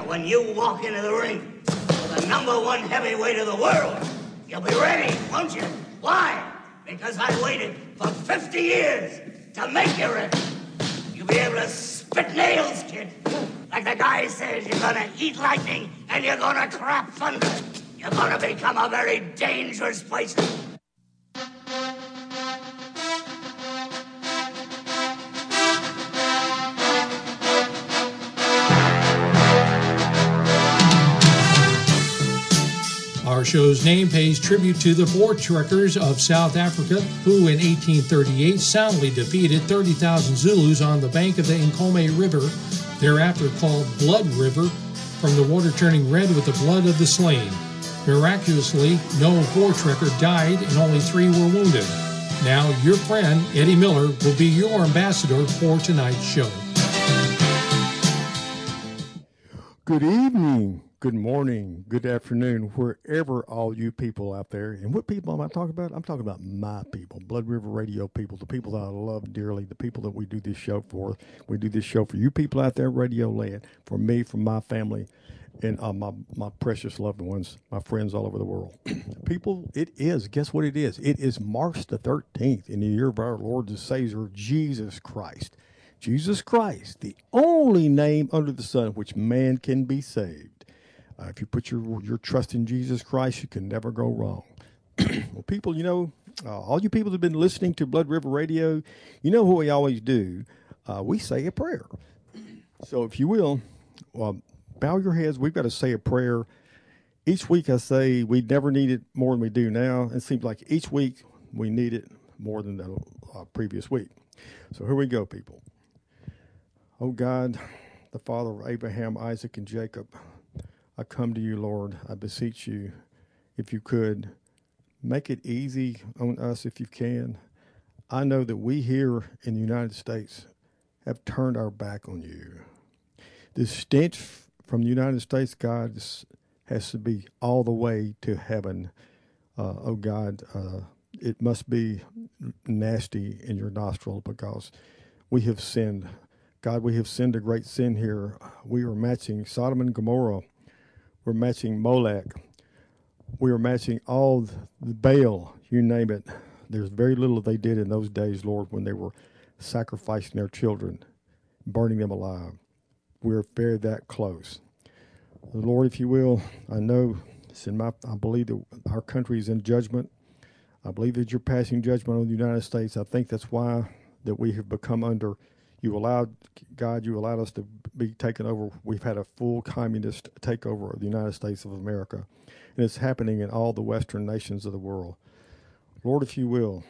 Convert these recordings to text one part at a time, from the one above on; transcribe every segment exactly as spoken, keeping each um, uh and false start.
when you walk into the ring with the number one heavyweight of the world, you'll be ready, won't you? Why? Because I waited for fifty years to make you ready. You'll be able to spit nails, kid. Like the guy says, you're gonna eat lightning and you're gonna crap thunder. You're gonna become a very dangerous person. Our show's name pays tribute to the Voortrekkers of South Africa, who in eighteen thirty-eight soundly defeated thirty thousand Zulus on the bank of the Nkomo River, thereafter called Blood River, from the water turning red with the blood of the slain. Miraculously, no Voortrekker died and only three were wounded. Now, your friend, Eddie Miller, will be your ambassador for tonight's show. Good evening, good morning, good afternoon, wherever all you people out there. And what people am I talking about? I'm talking about my people, Blood River Radio people, the people that I love dearly, the people that we do this show for. We do this show for you people out there, Radio Land, for me, for my family, and uh, my, my precious loved ones, my friends all over the world. People, it is, guess what it is? It is March the thirteenth in the year of our Lord and Savior, Jesus Christ. Jesus Christ, the only name under the sun which man can be saved. Uh, if you put your your trust in Jesus Christ, you can never go wrong. Well, people, you know, uh, all you people that have been listening to Blood River Radio, you know what we always do. Uh, we say a prayer. So if you will, uh, bow your heads. We've got to say a prayer. Each week I say we never need it more than we do now. It seems like each week we need it more than the uh, previous week. So here we go, people. Oh God, the Father of Abraham, Isaac, and Jacob, I come to you, Lord. I beseech you, if you could, make it easy on us if you can. I know that we here in the United States have turned our back on you. The stench from the United States, God, has to be all the way to heaven. Uh, oh God, uh, it must be nasty in your nostril because we have sinned. God, we have sinned a great sin here. We are matching Sodom and Gomorrah. We're matching Molech. We are matching all the Baal, you name it. There's very little they did in those days, Lord, when they were sacrificing their children, burning them alive. We're very that close. Lord, if you will, I know it's in my, I believe that our country is in judgment. I believe that you're passing judgment on the United States. I think that's why that we have become under. You allowed, God, you allowed us to be taken over. We've had a full communist takeover of the United States of America. And it's happening in all the Western nations of the world. Lord, if you will,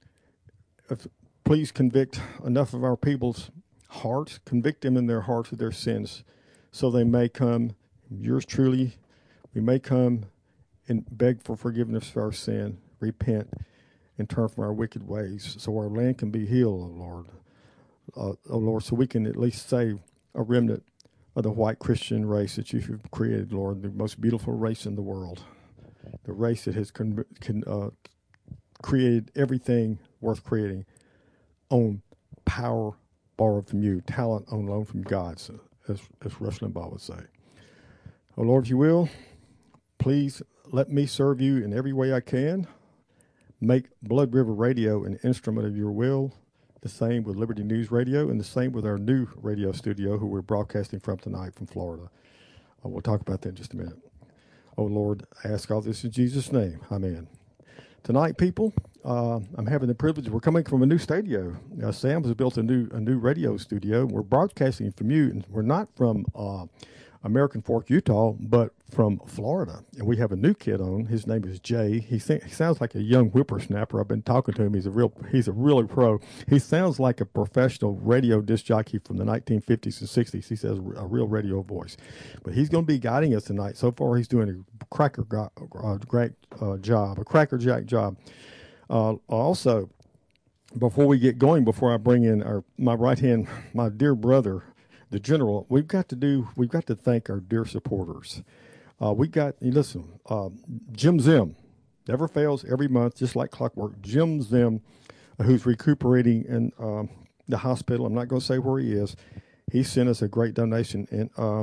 if, please convict enough of our people's hearts, convict them in their hearts of their sins, so they may come, yours truly, we may come and beg for forgiveness for our sin, repent, and turn from our wicked ways, so our land can be healed, O Lord. Uh, oh Lord, so we can at least save a remnant of the white Christian race that you have created, Lord, the most beautiful race in the world, the race that has con- con- uh, created everything worth creating on power borrowed from you, talent on loan from God, so, as, as Rush Limbaugh would say. Oh Lord, if you will, please let me serve you in every way I can. Make Blood River Radio an instrument of your will. The same with Liberty News Radio, and the same with our new radio studio, who we're broadcasting from tonight from Florida. Uh, we'll talk about that in just a minute. Oh, Lord, I ask all this in Jesus' name. Amen. Tonight, people, uh, I'm having the privilege. We're coming from a new studio. Uh, Sam has built a new a new radio studio. We're broadcasting from you, and we're not from uh, American Fork, Utah, but from Florida. And we have a new kid on. His name is Jay. He, th- he sounds like a young whippersnapper. I've been talking to him. He's a real, he's a really pro. He sounds like a professional radio disc jockey from the nineteen fifties and sixties. He says a real radio voice. But he's going to be guiding us tonight. So far, he's doing a cracker go- uh, great uh, job, a crackerjack job. Uh, also, before we get going, before I bring in our my right hand, my dear brother, the general, we've got to do, we've got to thank our dear supporters. Uh, we got, listen, uh, Jim Zim, never fails every month, just like clockwork. Jim Zim, uh, who's recuperating in um, the hospital. I'm not going to say where he is. He sent us a great donation, and uh,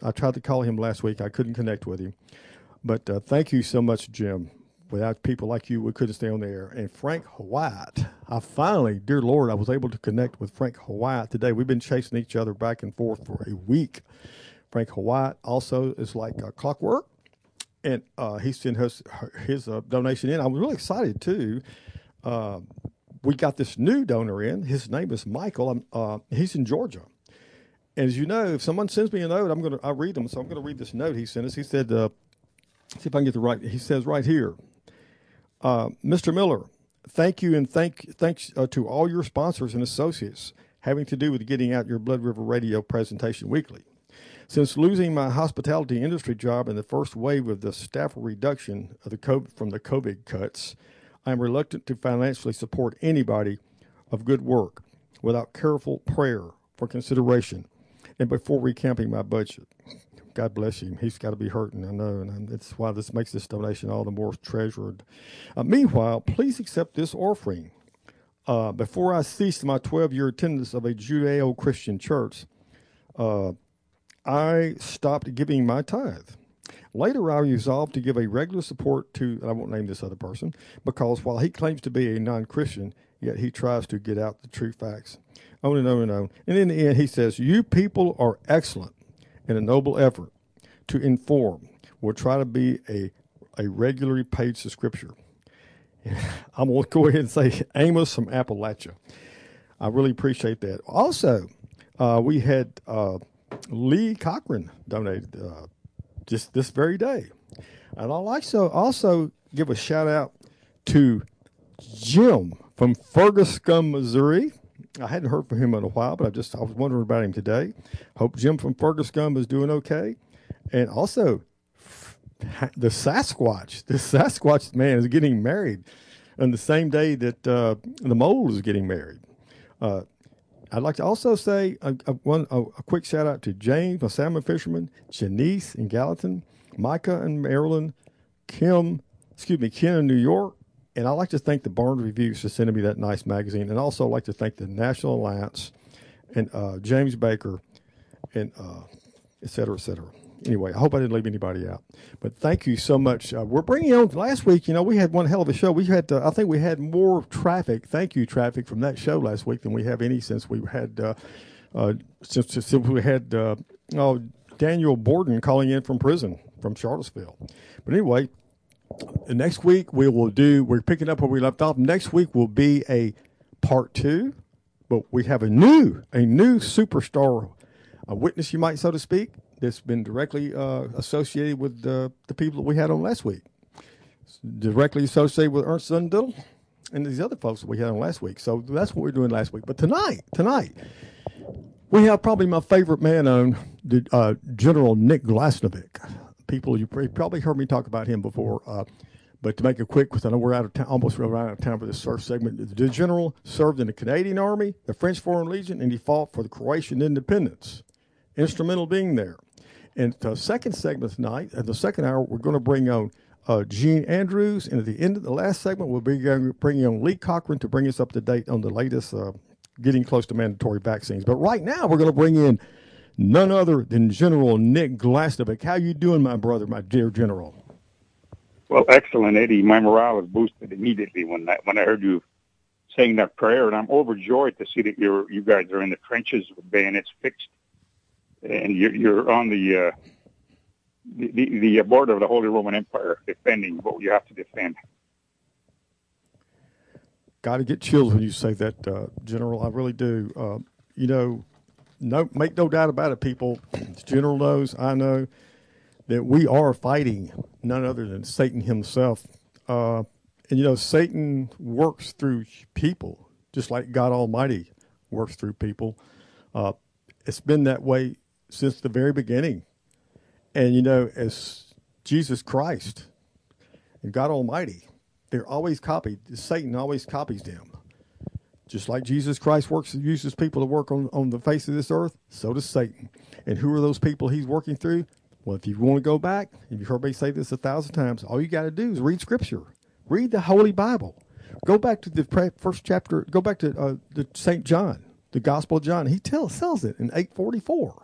I tried to call him last week. I couldn't connect with him. But uh, thank you so much, Jim. Without people like you, we couldn't stay on the air. And Frank White, I finally, dear Lord, I was able to connect with Frank White today. We've been chasing each other back and forth for a week. Frank White also is like uh, clockwork, and uh, he sent his, his uh, donation in. I was really excited, too. Uh, we got this new donor in. His name is Michael. I'm, uh, he's in Georgia. And as you know, if someone sends me a note, I'm going to I'll read them. So I'm going to read this note he sent us. He said, uh, see if I can get the right, he says right here, Uh, Mister Miller, thank you and thank thanks uh, to all your sponsors and associates having to do with getting out your Blood River Radio presentation weekly. Since losing my hospitality industry job in the first wave of the staff reduction of the COVID, from the COVID cuts, I am reluctant to financially support anybody of good work without careful prayer for consideration and before recapping my budget. God bless him. He's got to be hurting, I know, and that's why this makes this donation all the more treasured. Uh, meanwhile, please accept this offering. Uh, before I ceased my twelve-year attendance of a Judeo-Christian church, uh, I stopped giving my tithe. Later, I resolved to give a regular support to, and I won't name this other person, because while he claims to be a non-Christian, yet he tries to get out the true facts. On and on and on. And in the end, he says, you people are excellent. In a noble effort to inform, we'll try to be a, a regularly paid subscriber. I'm going to go ahead and say Amos from Appalachia. I really appreciate that. Also, uh, we had uh, Lee Cochran donated uh, just this very day. And I'll also, also give a shout out to Jim from Ferguson, Missouri. I hadn't heard from him in a while, but I just I was wondering about him today. Hope Jim from Ferguson is doing okay. And also, the Sasquatch, the Sasquatch man is getting married on the same day that uh, the mole is getting married. Uh, I'd like to also say a, a, one, a, a quick shout out to James, a salmon fisherman, Janice in Gallatin, Micah in Maryland, Kim, excuse me, Ken in New York. And I'd like to thank the Barnes Reviews for sending me that nice magazine. And also like to thank the National Alliance and uh, James Baker and uh, et cetera, et cetera. Anyway, I hope I didn't leave anybody out. But thank you so much. Uh, we're bringing on, last week, you know, we had one hell of a show. We had, uh, I think we had more traffic, thank you, traffic from that show last week than we have any since we had, uh, uh, since, since we had uh, oh, Daniel Borden calling in from prison from Charlottesville. But anyway, next week we will do, we're picking up where we left off. Next week will be a part two, but we have a new, a new superstar, a witness, you might, so to speak, that's been directly uh, associated with uh, the people that we had on last week. It's directly associated with Ernst Zundel and these other folks that we had on last week. So that's what we're doing last week. But tonight, tonight, we have probably my favorite man on, the, uh, General Nick Glasnovic. People, you probably heard me talk about him before, uh, but to make it quick, because I know we're out of time, almost running out of time for this first segment. The general served in the Canadian Army, the French Foreign Legion, and he fought for the Croatian independence. Instrumental being there. And the second segment tonight, at the second hour, we're going to bring on uh, Gene Andrews, and at the end of the last segment, we'll be bringing on Lee Cochran to bring us up to date on the latest uh, getting close to mandatory vaccines. But right now, we're going to bring in none other than General Nick Glasnovic. How you doing, my brother, my dear General? Well, excellent, Eddie. My morale was boosted immediately when I, when I heard you saying that prayer, and I'm overjoyed to see that you're you guys are in the trenches with bayonets fixed, and you're, you're on the, uh, the the the border of the Holy Roman Empire, defending what you have to defend. Got to get chills when you say that, uh, General. I really do. Uh, you know. No, make no doubt about it, people. The General knows, I know, that we are fighting none other than Satan himself. Uh, and, you know, Satan works through people, just like God Almighty works through people. Uh, it's been that way since the very beginning. And, you know, as Jesus Christ and God Almighty, they're always copied. Satan always copies them. Just like Jesus Christ works and uses people to work on, on the face of this earth, so does Satan. And who are those people he's working through? Well, if you want to go back, and you've heard me say this a thousand times, all you got to do is read Scripture. Read the Holy Bible. Go back to the first chapter. Go back to uh, the Saint John, the Gospel of John. He tells, tells it in eight forty-four.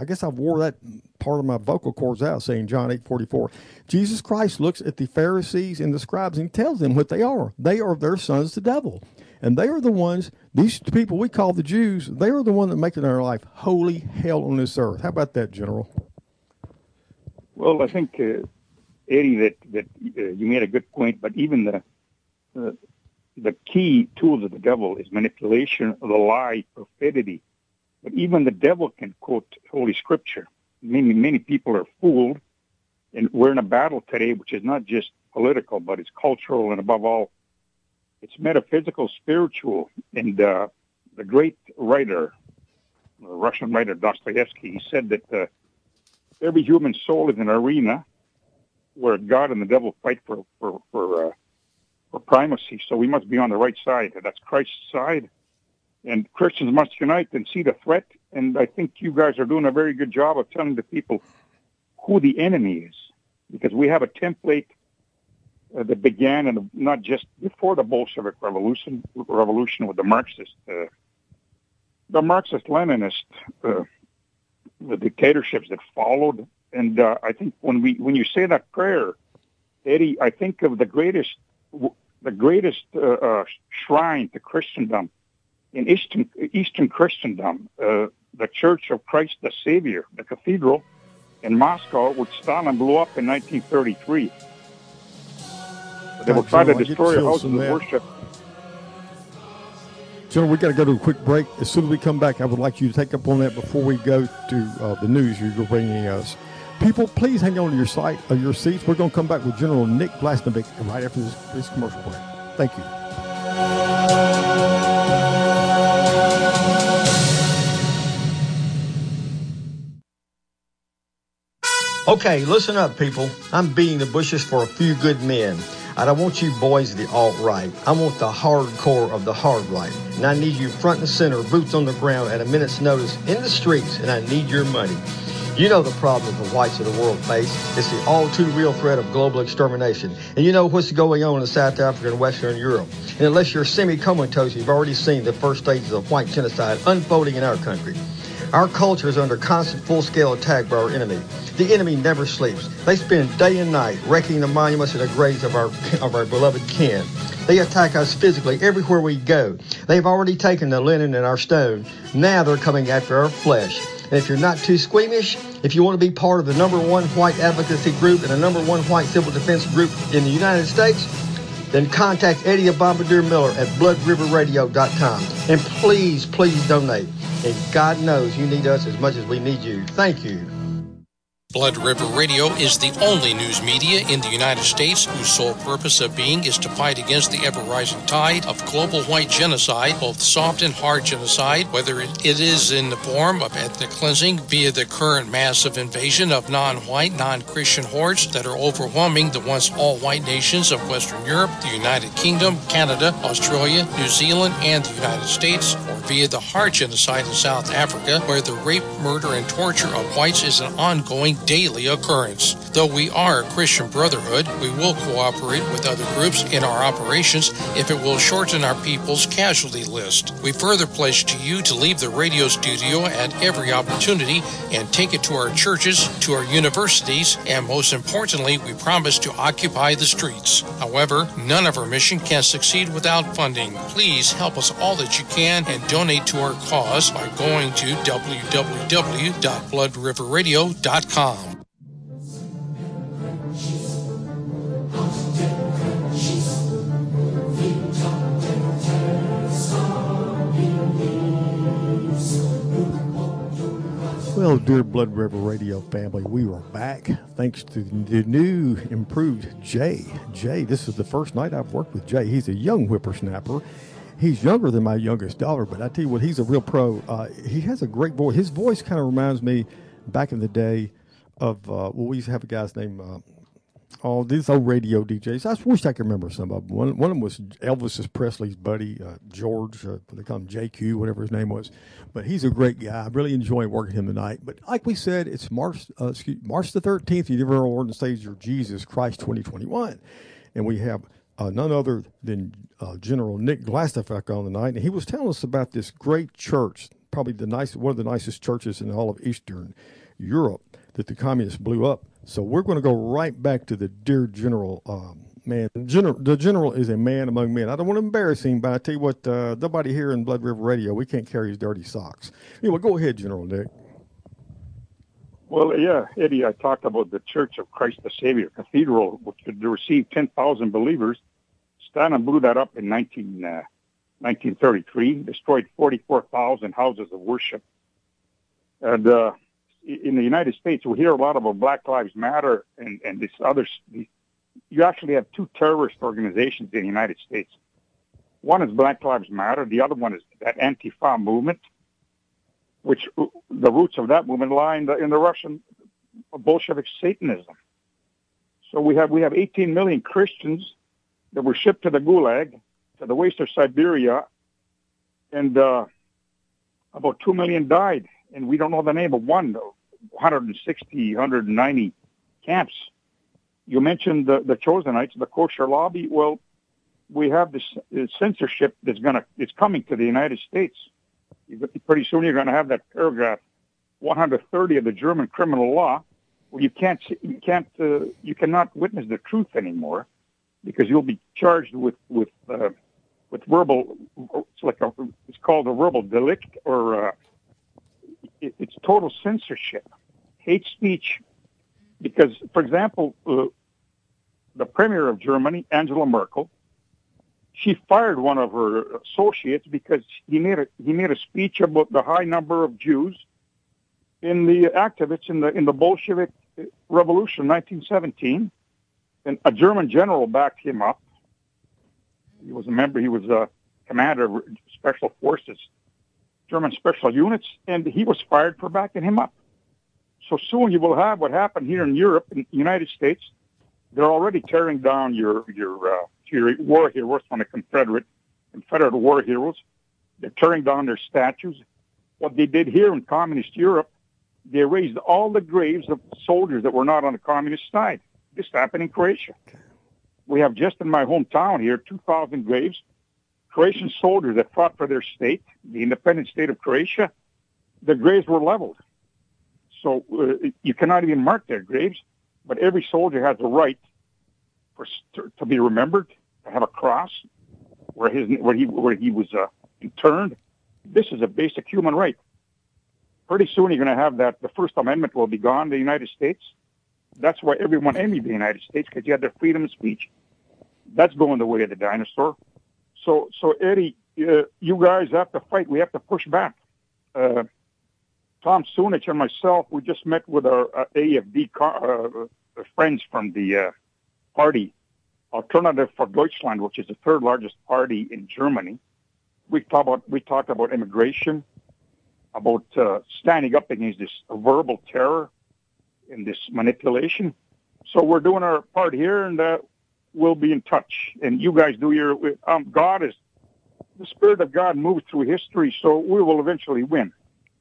I guess I wore that part of my vocal cords out saying John eight forty-four. Jesus Christ looks at the Pharisees and the scribes and tells them what they are. They are their sons, the devil. And they are the ones, these people we call the Jews, they are the one that make it in our life holy hell on this earth. How about that, General? Well, I think, uh, Eddie, that, that uh, you made a good point, but even the uh, the key tools of the devil is manipulation, the lie, perfidy. But even the devil can quote Holy Scripture. Many, many people are fooled, and we're in a battle today, which is not just political, but it's cultural, and above all, it's metaphysical, spiritual. And uh, the great writer, the Russian writer Dostoevsky, he said that uh, every human soul is an arena where God and the devil fight for for for, uh, for primacy. So we must be on the right side. That's Christ's side. And Christians must unite and see the threat. And I think you guys are doing a very good job of telling the people who the enemy is, because we have a template uh, that began in the, not just before the Bolshevik Revolution, revolution with the Marxist, uh, the Marxist-Leninist, uh, the dictatorships that followed. And uh, I think when we when you say that prayer, Eddie, I think of the greatest the greatest uh, uh, shrine to Christendom in Eastern Eastern Christendom, uh, the Church of Christ the Savior, the cathedral in Moscow, which Stalin blew up in nineteen thirty-three. They will try to destroy your houses of worship. General, we got to go to a quick break. As soon as we come back, I would like you to take up on that before we go to uh, the news you're bringing us. People, please hang on to your site, uh, your seats. We're going to come back with General Nick Glasnovic right after this, this commercial break. Thank you. Okay, listen up, people. I'm beating the bushes for a few good men. I don't want you boys of the alt-right. I want the hardcore of the hard right. And I need you front and center, boots on the ground at a minute's notice in the streets, and I need your money. You know the problem that the whites of the world face. It's the all-too-real threat of global extermination. And you know what's going on in South Africa and Western Europe. And unless you're semi-comatose, you've already seen the first stages of white genocide unfolding in our country. Our culture is under constant full-scale attack by our enemy. The enemy never sleeps. They spend day and night wrecking the monuments and the graves of our of our beloved kin. They attack us physically everywhere we go. They've already taken the linen and our stone. Now they're coming after our flesh. And if you're not too squeamish, if you want to be part of the number one white advocacy group and the number one white civil defense group in the United States, then contact Eddie Bombardier Miller at blood river radio dot com. And please, please donate. And God knows you need us as much as we need you. Thank you. Blood River Radio is the only news media in the United States whose sole purpose of being is to fight against the ever-rising tide of global white genocide, both soft and hard genocide, whether it is in the form of ethnic cleansing via the current massive invasion of non-white, non-Christian hordes that are overwhelming the once all-white nations of Western Europe, the United Kingdom, Canada, Australia, New Zealand, and the United States, or via the hard genocide in South Africa, where the rape, murder, and torture of whites is an ongoing daily occurrence. Though we are a Christian brotherhood, we will cooperate with other groups in our operations if it will shorten our people's casualty list. We further pledge to you to leave the radio studio at every opportunity and take it to our churches, to our universities, and most importantly, we promise to occupy the streets. However, none of our mission can succeed without funding. Please help us all that you can and donate to our cause by going to w w w dot blood river radio dot com. Well, dear Blood River Radio family, we are back thanks to the new, improved Jay. Jay, this is the first night I've worked with Jay. He's a young whippersnapper. He's younger than my youngest daughter, but I tell you what, he's a real pro. Uh, he has a great voice. His voice kind of reminds me back in the day of, uh, well, we used to have a guy's name, uh, oh, these old radio D Js. I wish I could remember some of them. One, one of them was Elvis Presley's buddy, uh, George. Uh, they call him J Q, whatever his name was. But he's a great guy. I really enjoy working him tonight. But like we said, it's March uh, excuse, March the thirteenth, the year of our Lord and Savior Jesus Christ twenty twenty-one. And we have uh, none other than uh, General Nick Glasnovic on tonight. And he was telling us about this great church probably the nice, one of the nicest churches in all of Eastern Europe that the communists blew up. So we're going to go right back to the dear general. Um, man, general, the general is a man among men. I don't want to embarrass him, but I tell you what, uh, nobody here in Blood River Radio, we can't carry his dirty socks. Anyway, go ahead, General Nick. Well, yeah, Eddie, I talked about the Church of Christ the Savior Cathedral, which could receive ten thousand believers. Stalin blew that up in nineteen, uh, nineteen thirty-three, destroyed forty-four thousand houses of worship. And uh, in the United States, we hear a lot about Black Lives Matter and, and this other. You actually have two terrorist organizations in the United States. One is Black Lives Matter. The other one is that Antifa movement, which the roots of that movement lie in the, in the Russian Bolshevik Satanism. So we have we have eighteen million Christians that were shipped to the Gulag, to the waste of Siberia, and uh, about two million died. And we don't know the name of one, one hundred sixty, one hundred ninety camps. You mentioned the, the Chosenites, the kosher lobby. Well, we have this, this censorship that's gonna it's coming to the United States. Pretty soon you're going to have that paragraph one hundred thirty of the German criminal law, where you can't you can't uh, you cannot witness the truth anymore, because you'll be charged with with uh, with verbal. It's like a, it's called a verbal delict, or uh, it, it's total censorship, hate speech. Because, for example, uh, the Premier of Germany, Angela Merkel, she fired one of her associates because he made a he made a speech about the high number of Jews in the activists in the in the Bolshevik Revolution, nineteen seventeen, and a German general backed him up. He was a member. He was a commander of special forces, German special units, and he was fired for backing him up. So soon you will have what happened here in Europe, in the United States. They're already tearing down your your. Uh, Your war heroes from the Confederate, Confederate war heroes. They're tearing down their statues. What they did here in communist Europe, they raised all the graves of soldiers that were not on the communist side. This happened in Croatia. We have just in my hometown here two thousand graves, Croatian soldiers that fought for their state, the independent state of Croatia. The graves were leveled. So uh, you cannot even mark their graves, but every soldier has a right for to be remembered, to have a cross where his where he where he was uh, interned. This is a basic human right. Pretty soon you're going to have that. The First Amendment will be gone in the United States. That's why everyone envied the United States, because you had their freedom of speech. That's going the way of the dinosaur. So, so Eddie, uh, you guys have to fight. We have to push back. Uh, Tom Sunich and myself, we just met with our uh, A F D car, uh, friends from the uh, party, Alternative for Deutschland, which is the third largest party in Germany. We talked about we talked about immigration, about uh, standing up against this verbal terror and this manipulation. So we're doing our part here, and uh, we'll be in touch. And you guys do your. Um, God is the Spirit of God moves through history, so we will eventually win.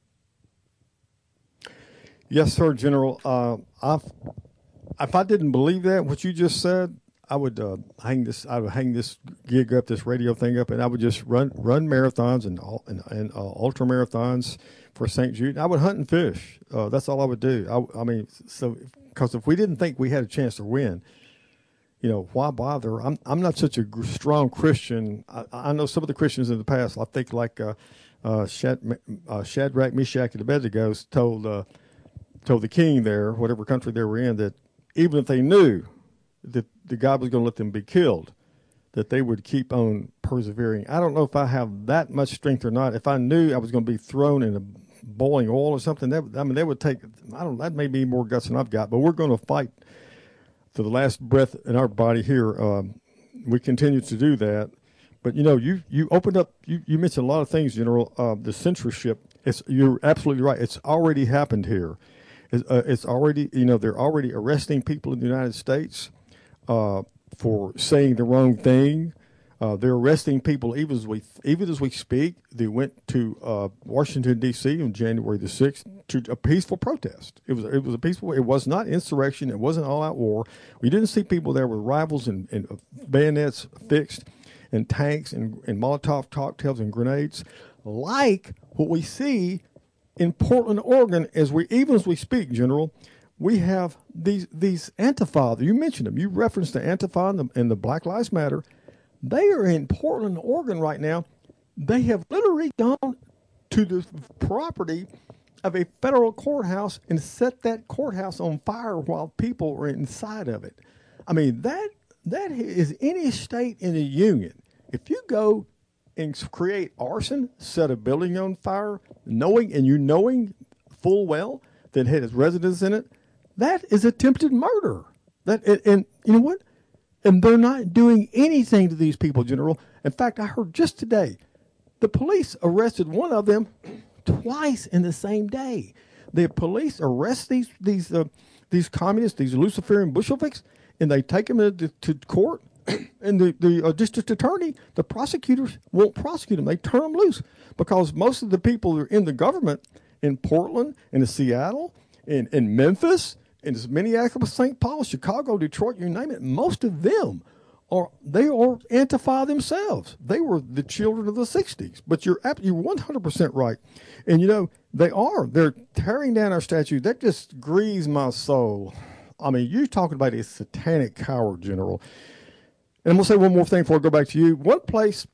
Yes, sir, General. Uh, I've, if I didn't believe that, what you just said, I would uh, hang this. I would hang this gig up, this radio thing up, and I would just run run marathons and and, and uh, ultra marathons for Saint Jude. I would hunt and fish. Uh, that's all I would do. I, I mean, so because if we didn't think we had a chance to win, you know, why bother? I'm I'm not such a strong Christian. I, I know some of the Christians in the past. I think like uh, uh, Shad, uh, Shadrach, Meshach, and Abednego told uh, told the king there, whatever country they were in, that even if they knew that the God was going to let them be killed, that they would keep on persevering. I don't know if I have that much strength or not. If I knew I was going to be thrown in a boiling oil or something, that I mean, that would take. I don't. That may be more guts than I've got. But we're going to fight to the last breath in our body here. Um, we continue to do that. But you know, you you opened up. You, you mentioned a lot of things, General. Uh, the censorship. It's you're absolutely right. It's already happened here. It's, uh, it's already. You know, they're already arresting people in the United States uh, for saying the wrong thing. Uh, they're arresting people even as we even as we speak. They went to uh, Washington D C on January the sixth to a peaceful protest. It was it was a peaceful. It was not insurrection. It wasn't all out war. We didn't see people there with rifles and, and bayonets fixed, and tanks and, and Molotov cocktails and grenades, like what we see in Portland, Oregon, as we even as we speak, General, we have these these Antifa. You mentioned them. You referenced the Antifa and the, and the Black Lives Matter. They are in Portland, Oregon right now. They have literally gone to the property of a federal courthouse and set that courthouse on fire while people are inside of it. I mean, that that is any state in the union. If you go and create arson, set a building on fire, knowing and you knowing full well that it has residents in it, that is attempted murder. That and, and you know what? And they're not doing anything to these people, General. In fact, I heard just today, the police arrested one of them twice in the same day. The police arrest these these uh, these communists, these Luciferian Bolsheviks, and they take them to, to court. And the, the uh, district attorney, the prosecutors won't prosecute them. They turn them loose because most of the people that are in the government in Portland, in Seattle, in, in Memphis, in Minneapolis, Saint Paul, Chicago, Detroit, you name it, most of them are, they are Antifa themselves. They were the children of the sixties. But you're you're one hundred percent right. And, you know, they are. They're tearing down our statue. That just grieves my soul. I mean, you're talking about a satanic coward, General. And I'm going to say one more thing before I go back to you. One place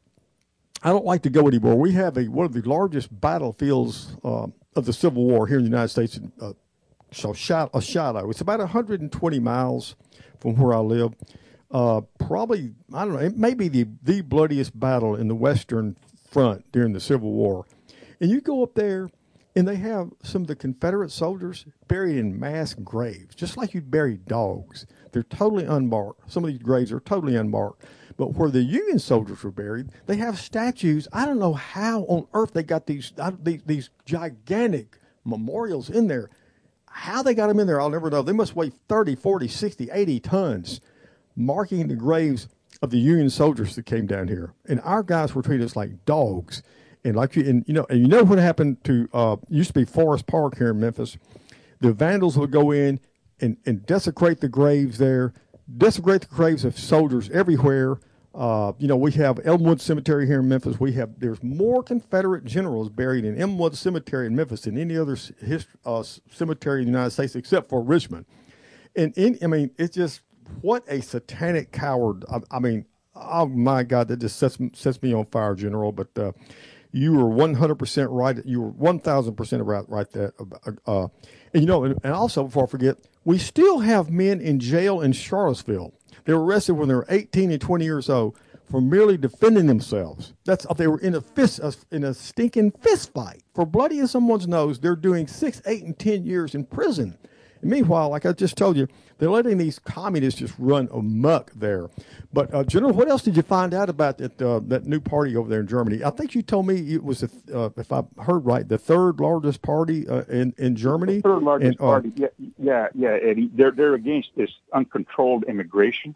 I don't like to go anymore, we have a one of the largest battlefields uh, of the Civil War here in the United States, uh, so Shiloh. It's about one hundred twenty miles from where I live. Uh, probably, I don't know, it may be the, the bloodiest battle in the Western Front during the Civil War. And you go up there, and they have some of the Confederate soldiers buried in mass graves, just like you'd bury dogs. They're totally unmarked. Some of these graves are totally unmarked. But where the Union soldiers were buried, they have statues. I don't know how on earth they got these these, these gigantic memorials in there. How they got them in there, I'll never know. They must weigh thirty, forty, sixty, eighty tons, marking the graves of the Union soldiers that came down here. And our guys were treated like dogs. And like you, and you know, and you know what happened to uh, used to be Forest Park here in Memphis. The vandals would go in and, and desecrate the graves there, desecrate the graves of soldiers everywhere. Uh, you know, we have Elmwood Cemetery here in Memphis. We have there's more Confederate generals buried in Elmwood Cemetery in Memphis than any other hist- uh, cemetery in the United States except for Richmond. And in, I mean, it's just what a satanic coward. I, I mean, oh my God, that just sets sets me on fire, General. But uh, you were one hundred percent right. You were one thousand percent right, right there. Uh, and, you know, and, and also, before I forget, we still have men in jail in Charlottesville. They were arrested when they were eighteen and twenty years old for merely defending themselves. That's They were in a fist, in a stinking fist fight. For bloodying someone's nose, they're doing six, eight, and ten years in prison. And meanwhile, like I just told you, they're letting these communists just run amok there. But, uh, General, what else did you find out about that uh, that new party over there in Germany? I think you told me it was, a, uh, if I heard right, the third largest party uh, in, in Germany. The third largest and, uh, party, yeah, yeah, yeah, Eddie. They're, they're against this uncontrolled immigration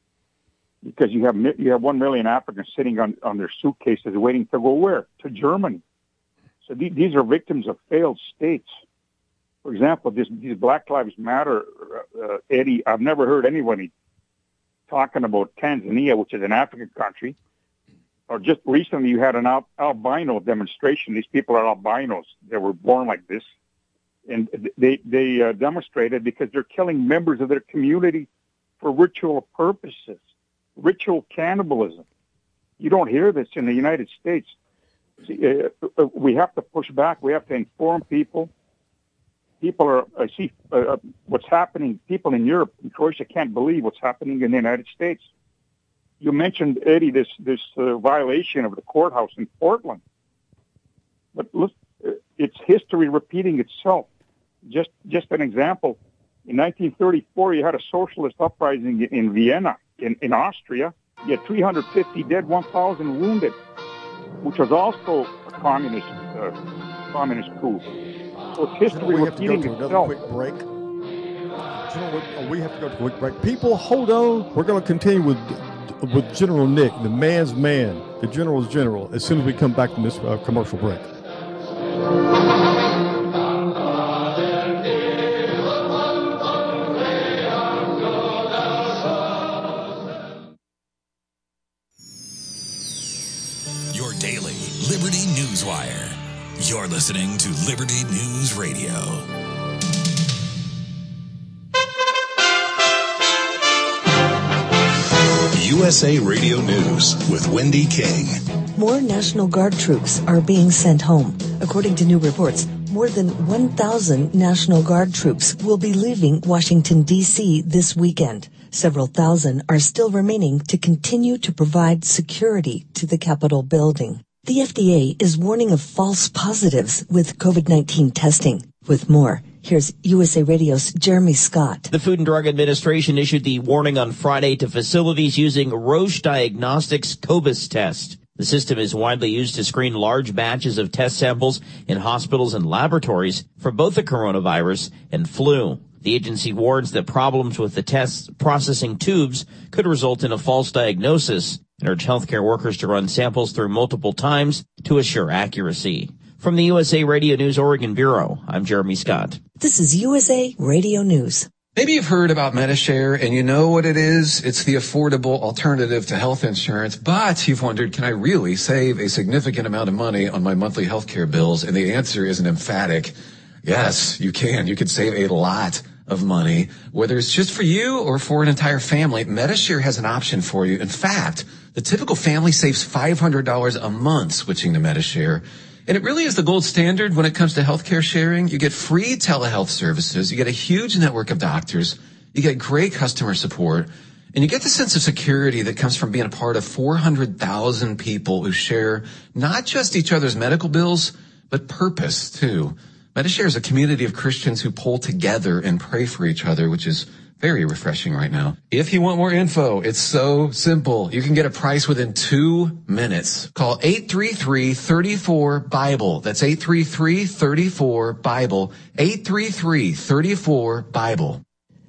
because you have you have one million Africans sitting on, on their suitcases waiting to go where? To Germany. So th- these are victims of failed states. For example, this, these Black Lives Matter, uh, Eddie, I've never heard anybody talking about Tanzania, which is an African country, or just recently you had an al- albino demonstration. These people are albinos. They were born like this. And they, they uh, demonstrated because they're killing members of their community for ritual purposes, ritual cannibalism. You don't hear this in the United States. See, uh, we have to push back. We have to inform people. People are, I see uh, what's happening. People in Europe and Croatia can't believe what's happening in the United States. You mentioned, Eddie, this this uh, violation of the courthouse in Portland. But look, it's history repeating itself. Just just an example. In nineteen thirty-four, you had a socialist uprising in Vienna, in, in Austria. You had three hundred fifty dead, one thousand wounded, which was also a communist uh, communist coup. So it's history we have repeating to go to itself. another quick break. General, we have to go to a quick break. People, hold on. We're going to continue with with General Nick, the man's man, the general's general, as soon as we come back from this uh, commercial break. Your daily Liberty Newswire. You're listening to Liberty News Radio. U S A Radio News with Wendy King. More National Guard troops are being sent home. According to new reports, more than one thousand National Guard troops will be leaving Washington, D C this weekend. Several thousand are still remaining to continue to provide security to the Capitol building. The F D A is warning of false positives with COVID nineteen testing. With more, here's U S A Radio's Jeremy Scott. The Food and Drug Administration issued the warning on Friday to facilities using Roche Diagnostics COBIS test. The system is widely used to screen large batches of test samples in hospitals and laboratories for both the coronavirus and flu. The agency warns that problems with the test processing tubes could result in a false diagnosis and urge healthcare workers to run samples through multiple times to assure accuracy. From the U S A Radio News Oregon Bureau, I'm Jeremy Scott. This is U S A Radio News. Maybe you've heard about Medi-Share and you know what it is. It's the affordable alternative to health insurance, but you've wondered, can I really save a significant amount of money on my monthly health care bills? And the answer is an emphatic yes, you can. You can save a lot of money, whether it's just for you or for an entire family. Medi-Share has an option for you. In fact, the typical family saves five hundred dollars a month switching to Medi-Share. And it really is the gold standard when it comes to healthcare sharing. You get free telehealth services. You get a huge network of doctors. You get great customer support. And you get the sense of security that comes from being a part of four hundred thousand people who share not just each other's medical bills, but purpose too. Medi-Share is a community of Christians who pull together and pray for each other, which is very refreshing right now. If you want more info, it's so simple. You can get a price within two minutes. Call eight three three, three four, Bible. That's eight three three, three four, Bible. eight three three, three four, Bible.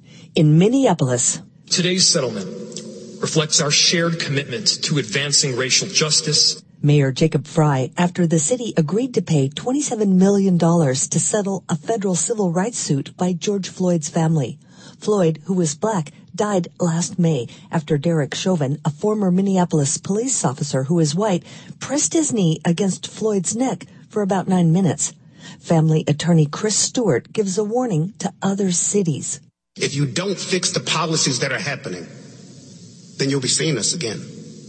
In Minneapolis, today's settlement reflects our shared commitment to advancing racial justice. Mayor Jacob Fry, after the city agreed to pay twenty-seven million dollars to settle a federal civil rights suit by George Floyd's family. Floyd, who was black, died last May after Derek Chauvin, a former Minneapolis police officer who is white, pressed his knee against Floyd's neck for about nine minutes. Family attorney Chris Stewart gives a warning to other cities. If you don't fix the policies that are happening, then you'll be seeing us again.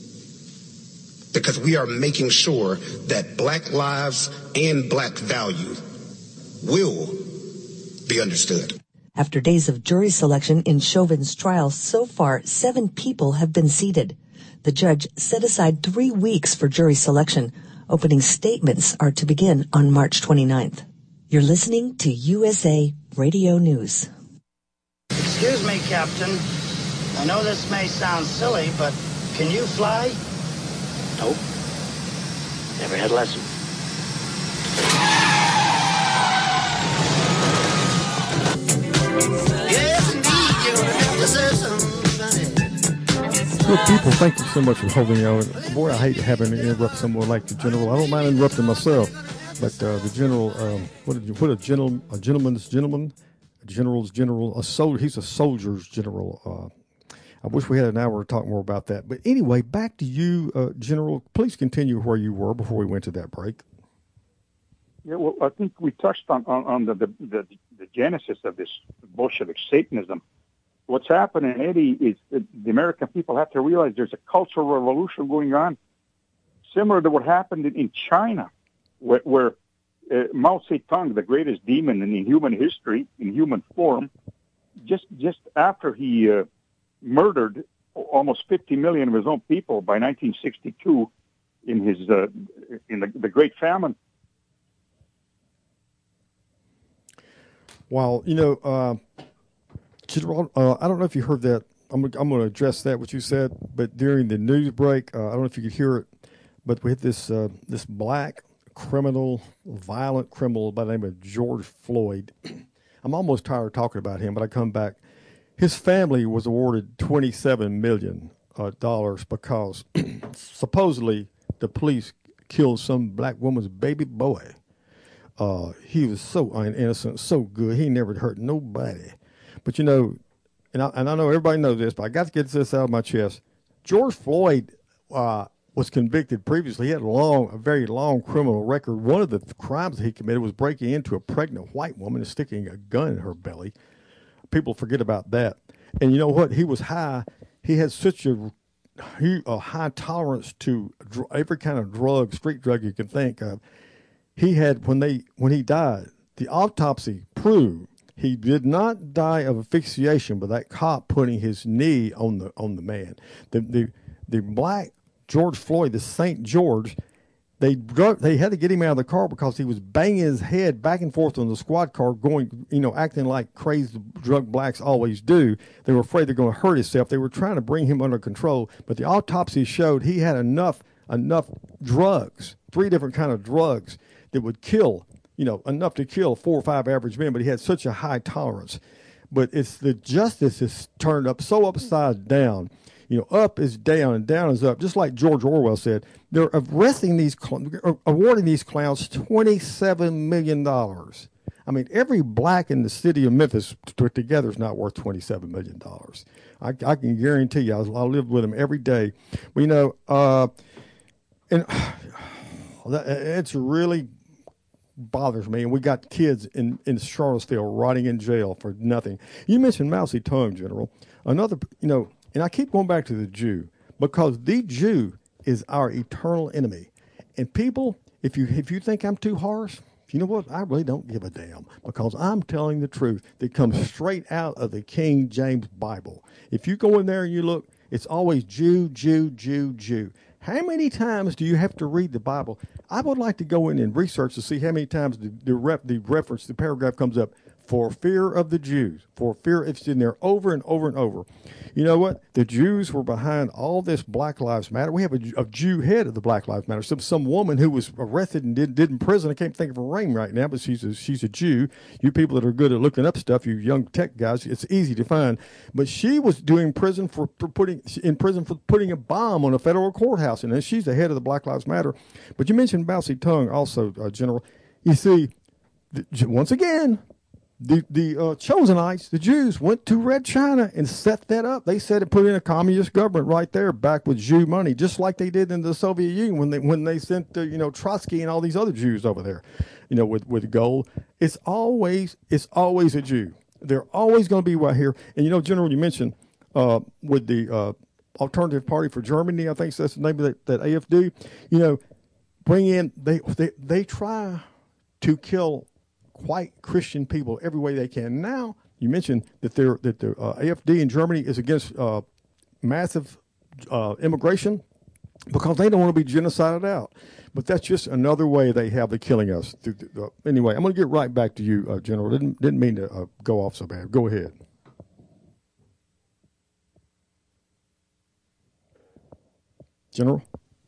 Because we are making sure that black lives and black value will be understood. After days of jury selection in Chauvin's trial, so far, seven people have been seated. The judge set aside three weeks for jury selection. Opening statements are to begin on March twenty-ninth. You're listening to U S A Radio News. Excuse me, Captain. I know this may sound silly, but can you fly? Nope. Never had a lesson. Yes, indeed, you're gonna have to serve somebody. Good people, thank you so much for holding on. Boy, I hate having to interrupt someone like the general. I don't mind interrupting myself, but uh, the general, um, what did you put a general, a gentleman's gentleman, a general's general, a soldier. He's a soldier's general. Uh, I wish we had an hour to talk more about that. But anyway, back to you, uh, General. Please continue where you were before we went to that break. Yeah, well, I think we touched on, on, on the, the, the, the genesis of this Bolshevik Satanism. What's happening, Eddie, is that the American people have to realize there's a cultural revolution going on, similar to what happened in, in China, where, where uh, Mao Zedong, the greatest demon in human history, in human form, just just after he uh, murdered almost fifty million of his own people by nineteen sixty-two in his uh, in the, the Great Famine. Well, you know, uh, General, uh, I don't know if you heard that. I'm, I'm going to address that, what you said, but during the news break, uh, I don't know if you could hear it, but we had this uh, this black criminal, violent criminal by the name of George Floyd. I'm almost tired of talking about him, but I come back. His family was awarded twenty-seven million dollars uh, because supposedly the police killed some black woman's baby boy. Uh, he was so innocent, so good. He never hurt nobody. But, you know, and I, and I know everybody knows this, but I got to get this out of my chest. George Floyd uh, was convicted previously. He had a long, a very long criminal record. One of the crimes that he committed was breaking into a pregnant white woman and sticking a gun in her belly. People forget about that. And you know what? He was high. He had such a, he, a high tolerance to dr- every kind of drug, street drug you can think of. He had, when they when he died, the autopsy proved he did not die of asphyxiation, but that cop putting his knee on the on the man. The the the black George Floyd, the Saint George, they drug, they had to get him out of the car because he was banging his head back and forth on the squad car, going, you know, acting like crazy drug blacks always do. They were afraid they're going to hurt himself. They were trying to bring him under control, but the autopsy showed he had enough enough drugs, three different kind of drugs that would kill, you know, enough to kill four or five average men. But he had such a high tolerance. But it's the justice is turned up so upside down. You know, up is down and down is up. Just like George Orwell said, they're arresting these, awarding these clowns twenty-seven million dollars. I mean, every black in the city of Memphis put together is not worth twenty-seven million dollars. I, I can guarantee you, I, I live with them every day. But, you know, uh, and it's really bothers me. And we got kids in, in Charlottesville rotting in jail for nothing. You mentioned Mao Zedong, General. Another, you know, and I keep going back to the Jew because the Jew is our eternal enemy. And people, if you if you think I'm too harsh, you know what? I really don't give a damn because I'm telling the truth that comes straight out of the King James Bible. If you go in there and you look, it's always Jew, Jew, Jew, Jew. How many times do you have to read the Bible? I would like to go in and research to see how many times the the, rep, the reference, the paragraph comes up. For fear of the Jews, for fear, it's in there over and over and over. You know what? The Jews were behind all this Black Lives Matter. We have a, a Jew head of the Black Lives Matter. Some some woman who was arrested and did, did in prison. I can't think of her name right now, but she's a, she's a Jew. You people that are good at looking up stuff, you young tech guys, it's easy to find. But she was doing prison for, for putting in prison for putting a bomb on a federal courthouse, and then she's the head of the Black Lives Matter. But you mentioned Mao Zedong also, uh, General. You see, the, once again. The the uh, Chosenites, the Jews, went to Red China and set that up. They said it put in a communist government right there, back with Jew money, just like they did in the Soviet Union when they when they sent uh, you know Trotsky and all these other Jews over there, you know, with, with gold. It's always it's always a Jew. They're always going to be right here. And you know, General, you mentioned uh, with the uh, Alternative Party for Germany, I think that's the name of that, that A F D. You know, bring in they they they try to kill white Christian people every way they can. Now, you mentioned that they're, that the uh, A F D in Germany is against uh, massive uh, immigration because they don't want to be genocided out. But that's just another way they have of killing us. Uh, anyway, I'm going to get right back to you, uh, General. Didn't didn't mean to uh, go off so bad. Go ahead. General?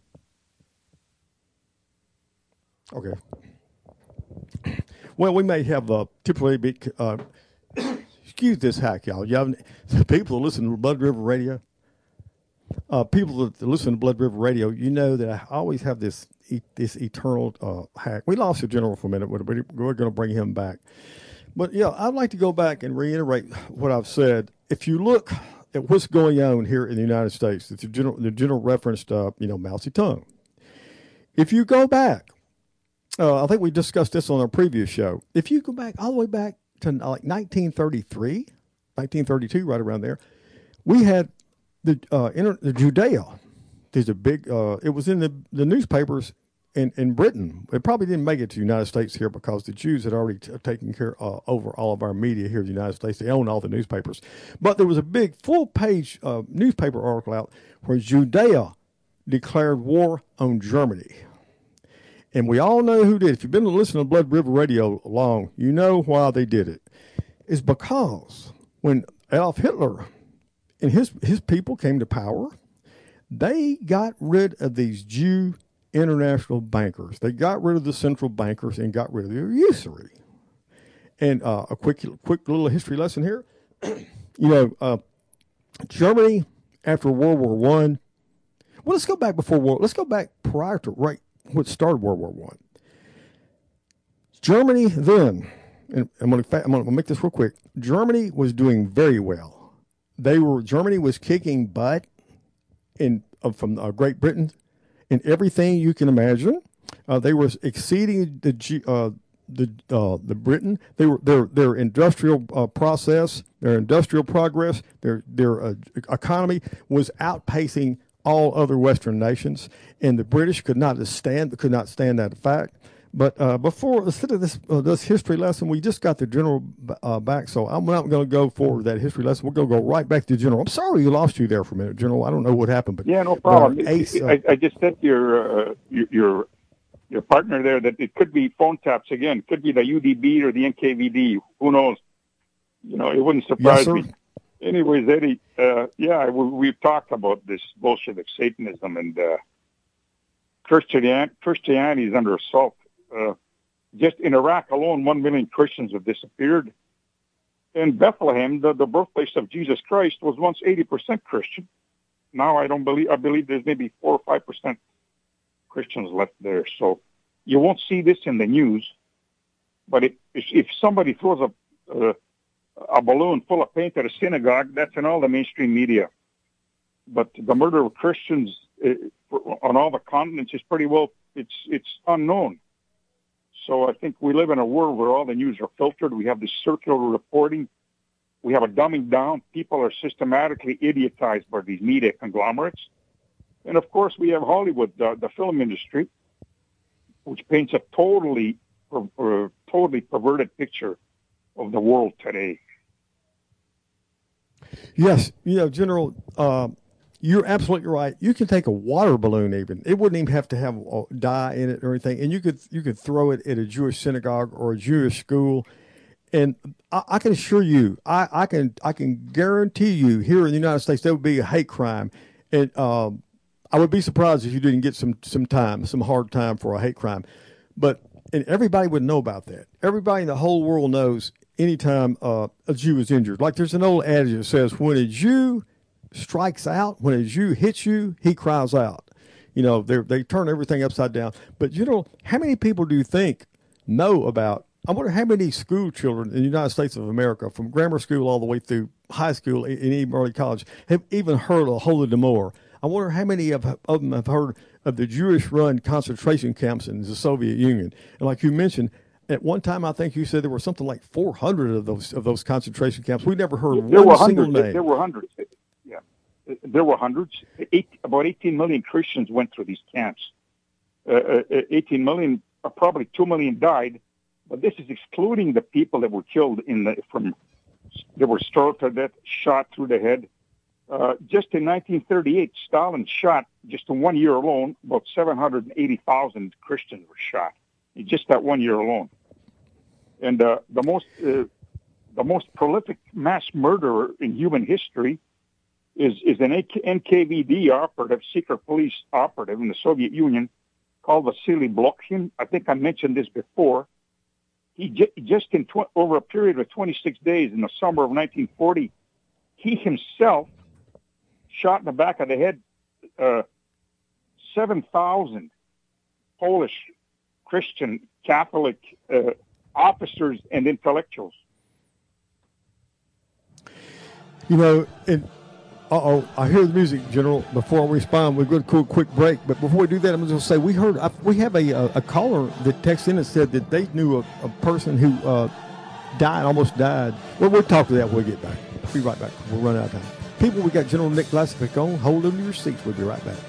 Okay. Well, we may have uh, typically be, uh, excuse this hack, y'all. You have people who listen to Blood River Radio. Uh, people that listen to Blood River Radio, you know that I always have this e- this eternal uh, hack. We lost the General for a minute, but we're going to bring him back. But yeah, I'd like to go back and reiterate what I've said. If you look at what's going on here in the United States, the General, the General referenced, uh, you know, Mao Zedong. If you go back. Uh, I think we discussed this on our previous show. If you go back all the way back to like nineteen thirty-three, nineteen thirty-two, right around there, we had the uh, inter- the Judea. There's a big. Uh, it was in the, the newspapers in, in Britain. It probably didn't make it to the United States here because the Jews had already t- taken care uh, over all of our media here in the United States. They own all the newspapers, but there was a big full page uh, newspaper article out where Judea declared war on Germany. And we all know who did. If you've been listening to Blood River Radio long, you know why they did it. It's because when Adolf Hitler and his, his people came to power, they got rid of these Jew international bankers. They got rid of the central bankers and got rid of their usury. And uh, a quick quick little history lesson here. You know, uh, Germany, after World War One, well, let's go back before war. Let's go back prior to right. what started World War One. Germany then, and I'm going to I'm going to make this real quick. Germany was doing very well. They were Germany was kicking butt in uh, from uh, Great Britain, in everything you can imagine. Uh, they were exceeding the G, uh, the uh, the Britain. They were their their industrial uh, process, their industrial progress, their their uh, economy was outpacing all other Western nations, and the British could not stand could not stand that fact. But uh, before instead of this uh, this history lesson, we just got the general uh, back. So I'm not going to go forward that history lesson. We're going to go right back to the general. I'm sorry we lost you there for a minute, General. I don't know what happened, but yeah, no problem. Uh, Ace, uh, I, I just said to your, uh, your your your partner there that it could be phone taps again. It could be the U D B or the N K V D. Who knows? You know, it wouldn't surprise yes, me. Anyways, Eddie, uh, yeah, we, we've talked about this Bolshevik Satanism, and uh, Christianity, Christianity is under assault. Uh, just in Iraq alone, one million Christians have disappeared. In Bethlehem, the, the birthplace of Jesus Christ, was once eighty percent Christian. Now I don't believe, I believe there's maybe four or five percent Christians left there. So you won't see this in the news, but if, if somebody throws a, a, a balloon full of paint at a synagogue, that's in all the mainstream media. But the murder of Christians uh, on all the continents is pretty well, it's it's unknown. So I think we live in a world where all the news are filtered. We have this circular reporting. We have a dumbing down. People are systematically idiotized by these media conglomerates. And, of course, we have Hollywood, the, the film industry, which paints a totally, uh, totally perverted picture of the world today. Yes. You know, General, uh, you're absolutely right. You can take a water balloon even. It wouldn't even have to have a dye in it or anything. And you could you could throw it at a Jewish synagogue or a Jewish school. And I, I can assure you, I, I can I can guarantee you here in the United States, there would be a hate crime. And um, I would be surprised if you didn't get some, some time, some hard time for a hate crime. But and everybody would know about that. Everybody in the whole world knows anytime uh, a Jew is injured. Like there's an old adage that says, when a Jew strikes out, when a Jew hits you, he cries out. You know, they they turn everything upside down. But, you know, how many people do you think know about, I wonder how many school children in the United States of America, from grammar school all the way through high school and even early college, have even heard of Holodomor? I wonder how many of, of them have heard of the Jewish-run concentration camps in the Soviet Union. And like you mentioned, at one time, I think you said there were something like four hundred of those of those concentration camps. We never heard there one were single hundreds. name. There were hundreds. Yeah, there were hundreds. Eight, about eighteen million Christians went through these camps. Uh, uh, eighteen million, uh, probably two million died. But this is excluding the people that were killed in the from. They were starved to death, shot through the head. Uh, just in nineteen thirty-eight, Stalin shot, just in one year alone, about seven hundred eighty thousand Christians were shot in just that one year alone. And uh, the most uh, the most prolific mass murderer in human history is is an N K V D operative, secret police operative in the Soviet Union called Vasily Blokhin. I think I mentioned this before. He j- just in tw- over a period of twenty-six days in the summer of nineteen forty, he himself shot in the back of the head uh, seven thousand Polish Christian Catholic uh, officers and intellectuals. You know, and uh-oh, I hear the music, General. Before I respond, we're going to do a quick break. But before we do that, I'm going to say we heard, we have a, a, a caller that texted in and said that they knew a, a person who uh, died, almost died. Well, we'll talk to that when we get back. We'll be right back. We'll run out of time. People, we got General Nick Vlasic on. Hold on to your seats. We'll be right back.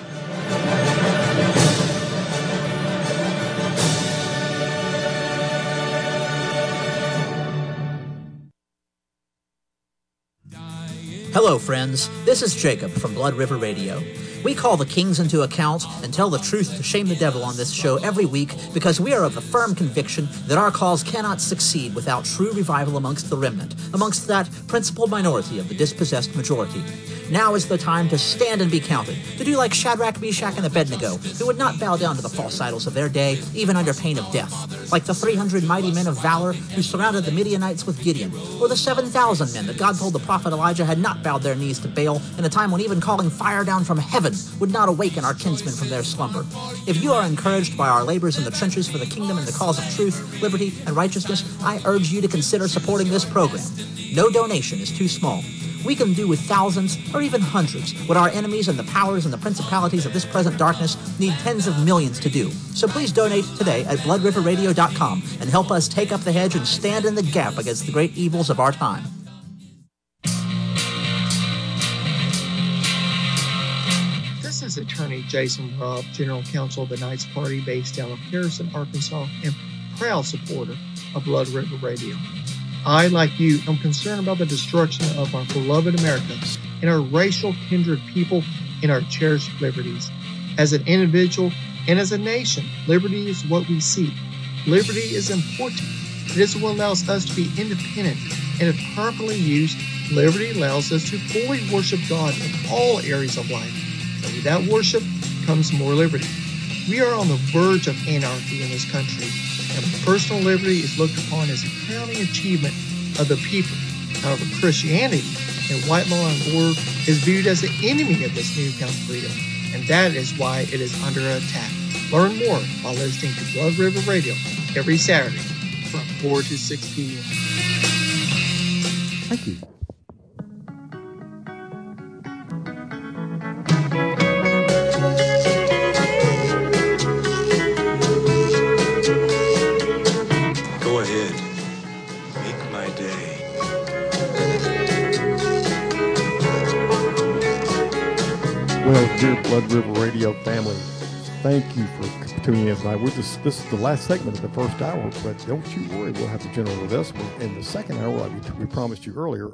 Hello, friends. This is Jacob from Blood River Radio. We call the kings into account and tell the truth to shame the devil on this show every week because we are of the firm conviction that our cause cannot succeed without true revival amongst the remnant, amongst that principal minority of the dispossessed majority. Now is the time to stand and be counted, to do like Shadrach, Meshach, and Abednego, who would not bow down to the false idols of their day, even under pain of death, like the three hundred mighty men of valor who surrounded the Midianites with Gideon, or the seven thousand men that God told the prophet Elijah had not bowed their knees to Baal in a time when even calling fire down from heaven would not awaken our kinsmen from their slumber. If you are encouraged by our labors in the trenches for the kingdom and the cause of truth, liberty, and righteousness, I urge you to consider supporting this program. No donation is too small. we can do with thousands or even hundreds what our enemies and the powers and the principalities of this present darkness need tens of millions to do. So please donate today at blood river radio dot com and help us take up the hedge and stand in the gap against the great evils of our time. This is Attorney Jason Robb, General Counsel of the Knights Party based out of Harrison, Arkansas, and proud supporter of Blood River Radio. I, like you, am concerned about the destruction of our beloved America and our racial kindred people and our cherished liberties. As an individual and as a nation, liberty is what we seek. Liberty is important. It is what allows us to be independent, and if properly used, liberty allows us to fully worship God in all areas of life. And with that worship comes more liberty. We are on the verge of anarchy in this country, and personal liberty is looked upon as a crowning achievement of the people. However, Christianity and white law and order is viewed as the enemy of this newfound freedom, and that is why it is under attack. Learn more by listening to Blood River Radio every Saturday from four to six p.m. Thank you. Go ahead. Make my day. Well, dear Blood River Radio family, thank you for tuning in tonight. We're just, this is the last segment of the first hour, but don't you worry, we'll have the general with us. In the second hour, like we promised you earlier,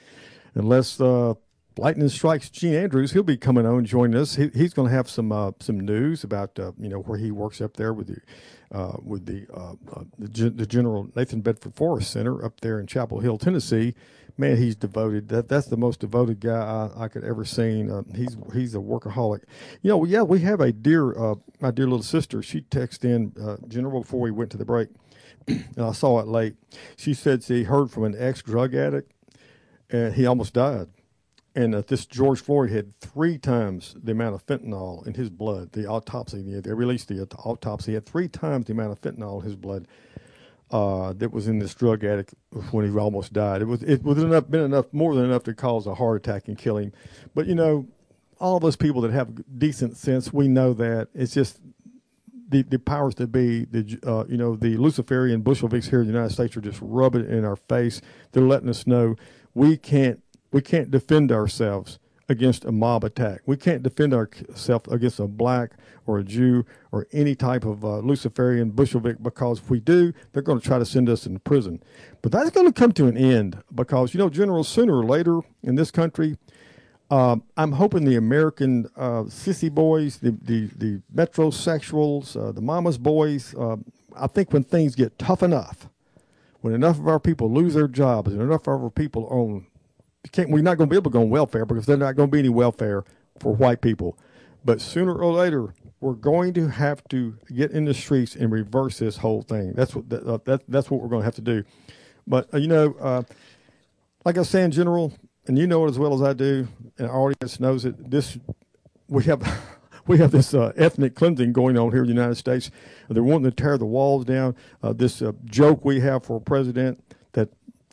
unless uh, lightning strikes Gene Andrews, he'll be coming on and joining us. He, he's going to have some uh, some news about uh, you know where he works up there with the uh, with the uh, uh, the, the General Nathan Bedford Forrest Center up there in Chapel Hill, Tennessee. Man, he's devoted. That that's the most devoted guy I, I could ever seen. Uh, he's he's a workaholic. You know, yeah, we have a dear uh, my dear little sister. She texted in uh, General before we went to the break, and I saw it late. She said she heard from an ex drug addict, and he almost died. And uh, this George Floyd had three times the amount of fentanyl in his blood. The autopsy, they released the autopsy. He had three times the amount of fentanyl in his blood uh, that was in this drug addict when he almost died. It was it was enough, been enough, more than enough to cause a heart attack and kill him. But you know, all those people that have decent sense, we know that it's just the the powers that be, the uh, you know, the Luciferian Bolsheviks here in the United States are just rubbing it in our face. They're letting us know we can't. We can't defend ourselves against a mob attack. We can't defend ourselves against a black or a Jew or any type of uh, Luciferian Bolshevik, because if we do, they're going to try to send us into prison. But that's going to come to an end because, you know, General, sooner or later in this country, uh, I'm hoping the American uh, sissy boys, the, the, the metrosexuals, uh, the mama's boys, uh, I think when things get tough enough, when enough of our people lose their jobs and enough of our people own Can't, we're not going to be able to go on welfare because there's not going to be any welfare for white people. But sooner or later, we're going to have to get in the streets and reverse this whole thing. That's what that, uh, that that's what we're going to have to do. But, uh, you know, uh, like I was saying, General, and you know it as well as I do, and our audience knows it, this we have we have this uh, ethnic cleansing going on here in the United States. They're wanting to tear the walls down. Uh, this uh, joke we have for a president that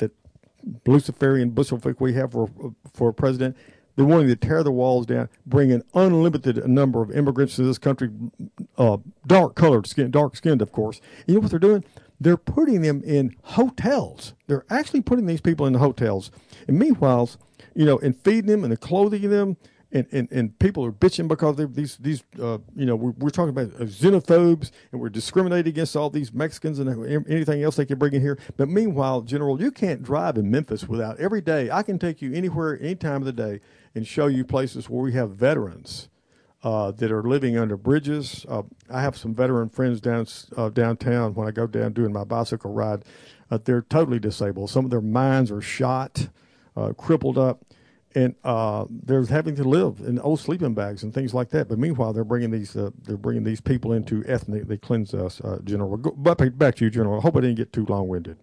Luciferian Bolshevik we have for for a president. They're wanting to tear the walls down, bring an unlimited number of immigrants to this country, uh, dark colored skin, dark skinned, of course. You know what they're doing? They're putting them in hotels. They're actually putting these people in the hotels. And meanwhile, you know, and feeding them and clothing them. And, and, and people are bitching because they're these, these uh, you know, we're, we're talking about xenophobes and we're discriminating against all these Mexicans and anything else they can bring in here. But meanwhile, General, you can't drive in Memphis without every day. I can take you anywhere, any time of the day and show you places where we have veterans uh, that are living under bridges. Uh, I have some veteran friends down uh, downtown when I go down doing my bicycle ride. Uh, they're totally disabled. Some of their minds are shot, uh, crippled up. And uh, they're having to live in old sleeping bags and things like that. But meanwhile, they're bringing these uh, they're bringing these people into ethnic. They cleanse us, uh, General. Go, back, back to you, General. I hope I didn't get too long winded.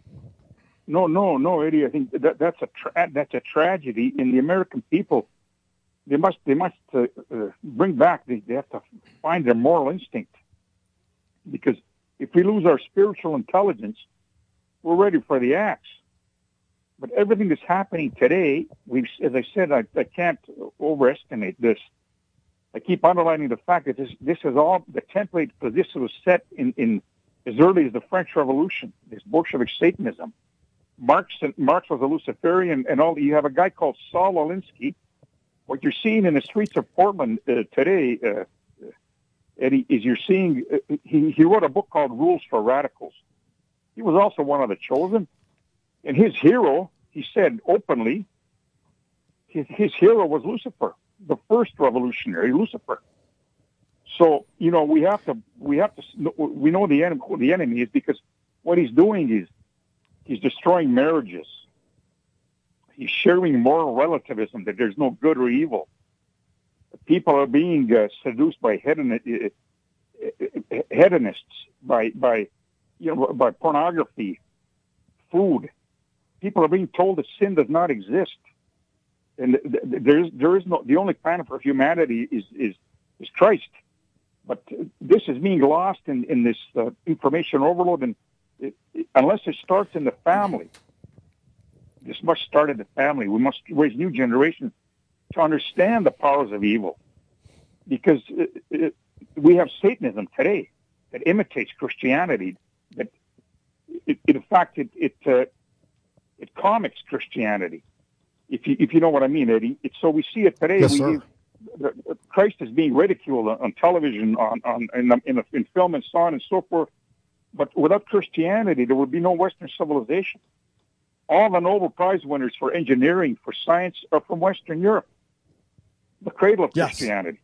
No, no, no, Eddie. I think that that's a tra- that's a tragedy in the American people. They must they must uh, uh, bring back. They, they have to find their moral instinct, because if we lose our spiritual intelligence, we're ready for the axe. But everything that's happening today, we've, as I said, I, I can't overestimate this. I keep underlining the fact that this, this is all, the template for this was set in, in as early as the French Revolution, this Bolshevik Satanism. Marx, Marx was a Luciferian, and all. You have a guy called Saul Alinsky. What you're seeing in the streets of Portland uh, today, uh, Eddie, is you're seeing, uh, he, he wrote a book called Rules for Radicals. He was also one of the chosen. And his hero, he said openly, his, his hero was Lucifer, the first revolutionary, Lucifer. So, you know, we have to, we have to, we know the enemy, who the enemy is, because what he's doing is he's destroying marriages. He's sharing moral relativism, that there's no good or evil. People are being uh, seduced by hedon- uh, hedonists, by, by, you know, by pornography, food. People are being told that sin does not exist, and th- th- there is there is no. The only plan for humanity is is is Christ. But uh, this is being lost in in this uh, information overload, and it, it, unless it starts in the family, this must start in the family. We must raise new generations to understand the powers of evil, because it, it, we have Satanism today that imitates Christianity. That, it, in fact, it it, uh, it comics Christianity. If you if you know what I mean, Eddie. It's, so we see it today. Yes, we, sir. Christ is being ridiculed on, on television, on on in, in, in film, and so on and so forth. But without Christianity, there would be no Western civilization. All the Nobel Prize winners for engineering, for science, are from Western Europe, the cradle of Yes. Christianity.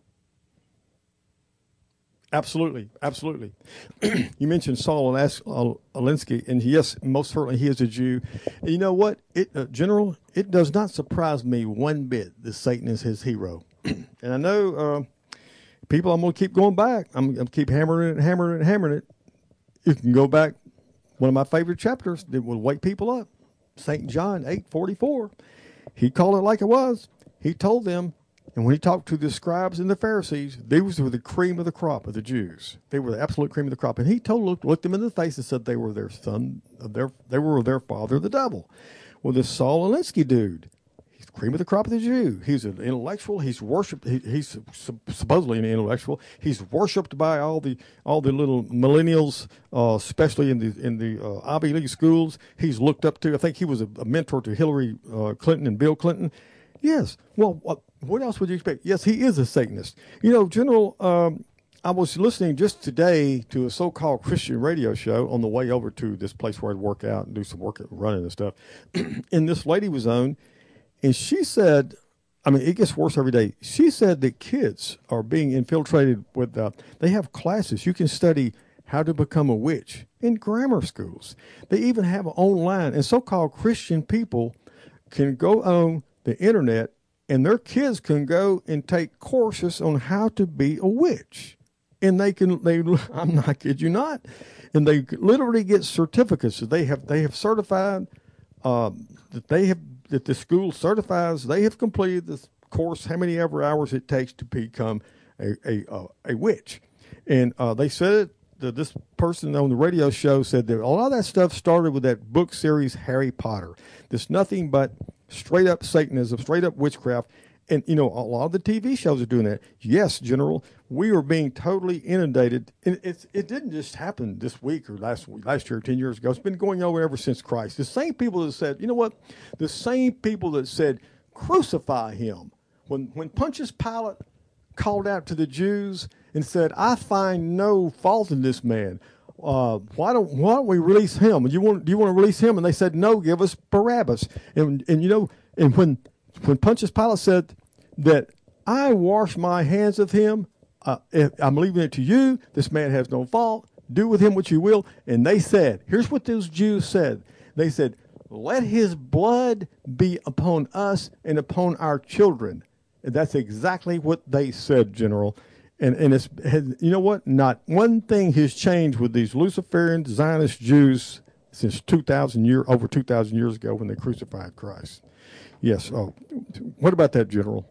Absolutely, absolutely. You mentioned Saul Alinsky, and yes, most certainly he is a Jew. And you know what, it, uh, General? It does not surprise me one bit that Satan is his hero. And I know uh, people. I'm going to keep going back. I'm going to keep hammering it, and hammering it, and hammering it. You can go back. One of my favorite chapters that will wake people up. Saint John eight forty-four. He called it like it was. He told them. And when he talked to the scribes and the Pharisees, these were the cream of the crop of the Jews. They were the absolute cream of the crop. And he told, looked, looked them in the face and said they were their son, their, they were their father, the devil. Well, this Saul Alinsky dude, he's the cream of the crop of the Jew. He's an intellectual. He's worshipped. He, he's supposedly an intellectual. He's worshipped by all the all the little millennials, uh, especially in the in the uh, Ivy League schools. He's looked up to. I think he was a, a mentor to Hillary uh, Clinton and Bill Clinton. Yes. Well, what, what else would you expect? Yes, he is a Satanist. You know, General, um, I was listening just today to a so-called Christian radio show on the way over to this place where I'd work out and do some work running and stuff. And this lady was on, and she said, I mean, it gets worse every day. She said that kids are being infiltrated with, uh, they have classes. You can study how to become a witch in grammar schools. They even have online, and so-called Christian people can go on the internet, and their kids can go and take courses on how to be a witch. And they can, they, I'm not kidding you not, and they literally get certificates that they have, they have certified, uh, that they have, that the school certifies they have completed this course, how many ever hours it takes to become a, a, uh, a witch. And uh, they said it, that this person on the radio show said that a lot of that stuff started with that book series, Harry Potter. There's nothing but straight up Satanism, straight up witchcraft. And, you know, a lot of the T V shows are doing that. Yes, General, we are being totally inundated. And it's, it didn't just happen this week or last week, last year, ten years ago. It's been going on ever since Christ. The same people that said, you know what? The same people that said, crucify him. When, when Pontius Pilate called out to the Jews and said, I find no fault in this man. Uh, why don't why don't we release him? You want do you want to release him? And they said, no, give us Barabbas. And and you know, and when when Pontius Pilate said that I wash my hands of him, uh, I'm leaving it to you. This man has no fault. Do with him what you will. And they said, here's what those Jews said. They said, let his blood be upon us and upon our children. And that's exactly what they said, General. And and it's, you know what? Not one thing has changed with these Luciferian Zionist Jews since two thousand year over two thousand years ago when they crucified Christ. Yes. Oh, what about that, General?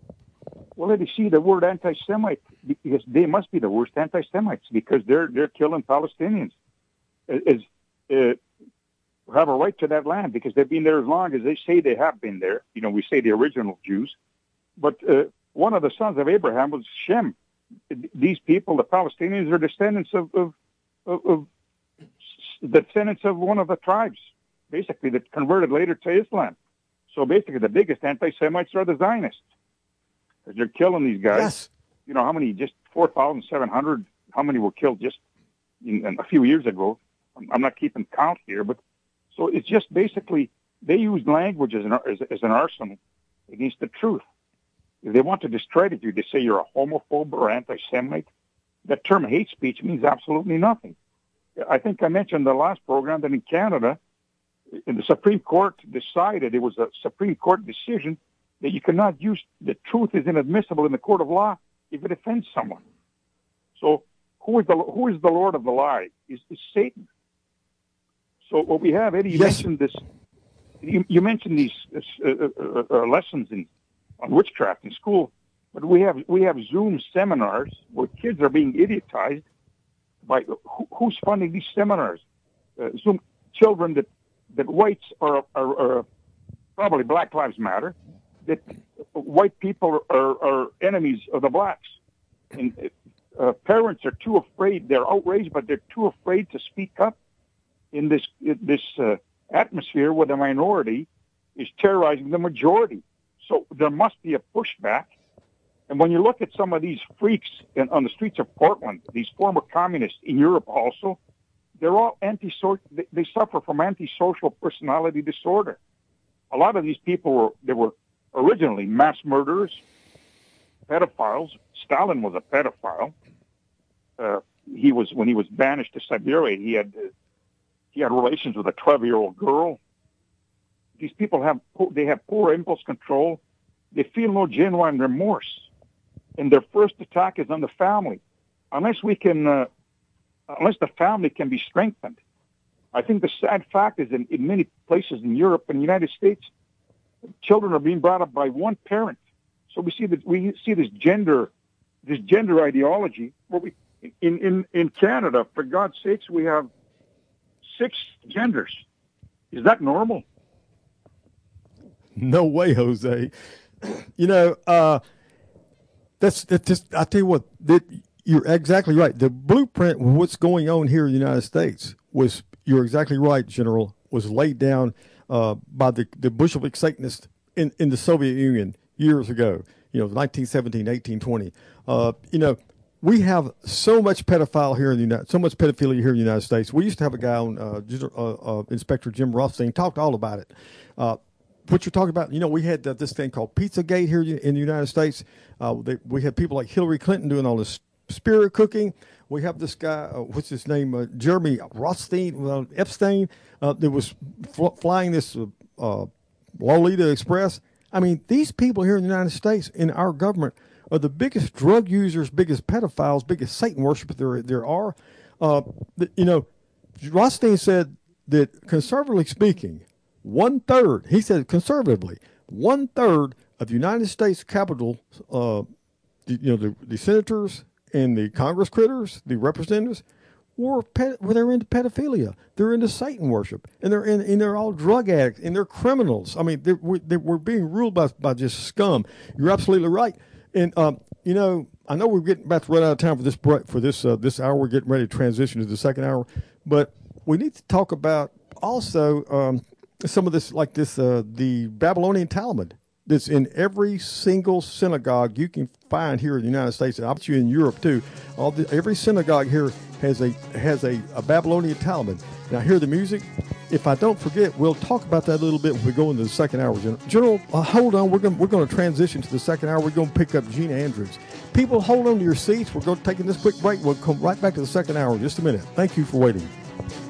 Well, let me see the word anti-Semite, because they must be the worst anti-Semites because they're they're killing Palestinians. As uh, have a right to that land because they've been there as long as they say they have been there. You know, we say the original Jews. But uh, one of the sons of Abraham was Shem. These people, the Palestinians, are descendants of, of, of, of the descendants of one of the tribes, basically, that converted later to Islam. So basically, the biggest anti-Semites are the Zionists. Because they're killing these guys. Yes. You know, how many, just four thousand seven hundred, how many were killed just in, in a few years ago? I'm, I'm not keeping count here, but so it's just basically, they use language as an, as, as an arsenal against the truth. If they want to discredit you, they say you're a homophobe or anti-Semite. That term hate speech means absolutely nothing. I think I mentioned in the last program that in Canada, in the Supreme Court decided, it was a Supreme Court decision, that you cannot use, the truth is inadmissible in the court of law if it offends someone. So who is the who is the Lord of the lie? Is, is Satan. So what we have, Eddie, you yes. mentioned this, you, you mentioned these uh, uh, uh, lessons in on witchcraft in school, but we have we have Zoom seminars where kids are being idiotized by who, who's funding these seminars? Uh, Zoom children that that whites are, are, are probably Black Lives Matter, that white people are, are enemies of the blacks, and uh, parents are too afraid. They're outraged, but they're too afraid to speak up in this in this uh, atmosphere where the minority is terrorizing the majority. So there must be a pushback. And when you look at some of these freaks in, on the streets of Portland, these former communists in Europe also, they're all anti-social. They, they suffer from antisocial personality disorder. A lot of these people were they were originally mass murderers, pedophiles. Stalin was a pedophile. Uh, he was when he was banished to Siberia. He had uh, he had relations with a twelve-year-old girl. These people have they have poor impulse control. They feel no genuine remorse, and their first attack is on the family. Unless we can, uh, unless the family can be strengthened, I think the sad fact is in, in many places in Europe and the United States, children are being brought up by one parent. So we see that we see this gender, this gender ideology. Where we in in in Canada, for God's sakes, we have six genders. Is that normal? No way, Jose. You know, uh, that's, that's just, I tell you what, that, you're exactly right. The blueprint of what's going on here in the United States was, you're exactly right, General, was laid down uh, by the, the Bolshevik Satanists in, in the Soviet Union years ago, you know, nineteen seventeen, eighteen twenty. Uh, you know, we have so much pedophile here in the United, so much pedophilia here in the United States. We used to have a guy on, uh, uh, uh, Inspector Jim Rothstein, talked all about it. Uh, What you're talking about, you know, we had uh, this thing called Pizzagate here in the United States. Uh, they, we had people like Hillary Clinton doing all this spirit cooking. We have this guy, uh, what's his name, uh, Jeremy Rothstein, uh, Epstein, uh, that was fl- flying this uh, uh, Lolita Express. I mean, these people here in the United States, in our government, are the biggest drug users, biggest pedophiles, biggest Satan worshipers there, there are. Uh, the, you know, Rothstein said that, conservatively speaking, One third, he said conservatively, one third of the United States Capitol, uh, the, you know, the, the senators and the Congress critters, the representatives, were ped- well, they're into pedophilia, they're into Satan worship, and they're in, and they're all drug addicts, and they're criminals. I mean, they're, we're, they're, we're being ruled by by just scum. You're absolutely right, and um, you know, I know we're getting about to run out of time for this break, for this uh, this hour. We're getting ready to transition to the second hour, but we need to talk about also. Um, Some of this, like this, uh, the Babylonian Talmud that's in every single synagogue you can find here in the United States, and I bet you in Europe too. All the, every synagogue here has a has a, a Babylonian Talmud. Now, hear the music. If I don't forget, we'll talk about that a little bit when we go into the second hour. General, General uh, hold on. We're going we're going to transition to the second hour. We're going to pick up Gina Andrews. People, hold on to your seats. We're going to take this quick break. We'll come right back to the second hour in just a minute. Thank you for waiting.